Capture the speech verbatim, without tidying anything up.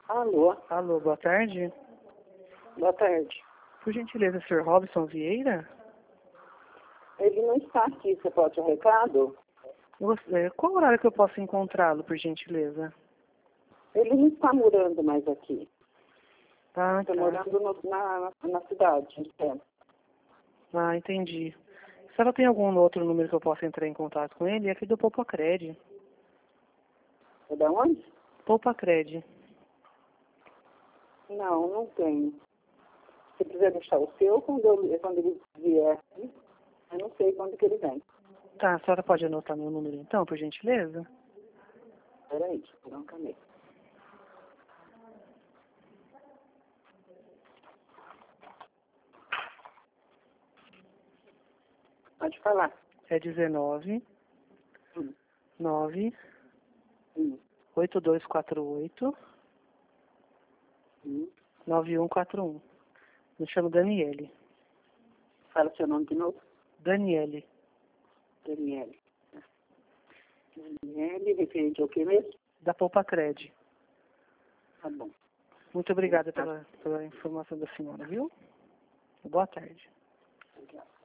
Alô, Alô, boa tarde. boa tarde. Por gentileza, senhor Robson Vieira? Ele não está aqui, você pode dar um recado? Você, qual horário que eu posso encontrá-lo, por gentileza? Ele não está morando mais aqui. Ah, Está tá. morando no- na, na cidade. É. Ah, entendi. A senhora tem algum outro número que eu possa entrar em contato com ele? É aqui do Poupa Cred. É da onde? Poupa Cred. Não, não tenho. Se quiser deixar o seu, quando, eu, quando ele vier, eu não sei quando que ele vem. Tá, a senhora pode anotar meu número então, por gentileza? Peraí, deixa eu pegar um caneta. Pode falar. É dezenove, Hum, nove, hum, oito dois quatro oito, hum. nove um quatro um. Me chamo Daniele. Fala seu nome de novo. Daniele. Daniele. Daniele, referente ao que mesmo? Da Poupa Cred. Tá bom. Muito obrigada pela, pela informação da senhora, viu? Boa tarde. Obrigado.